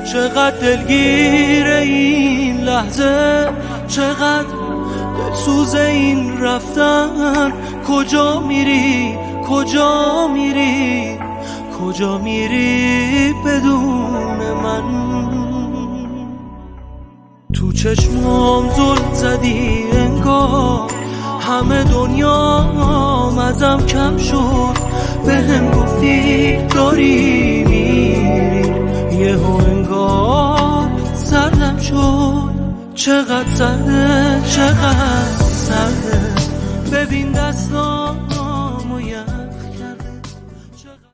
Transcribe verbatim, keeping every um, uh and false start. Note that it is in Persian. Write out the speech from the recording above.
چقدر دلگیر این لحظه، چقدر دلسوز این رفتن. کجا میری کجا میری کجا میری بدون من؟ تو چشمام زل زدی انگار همه دنیام ازم کم شد. بهم گفتی داری میری، یهو انگار سردم شد. چقدر سرده چقدر سرده، ببین دستام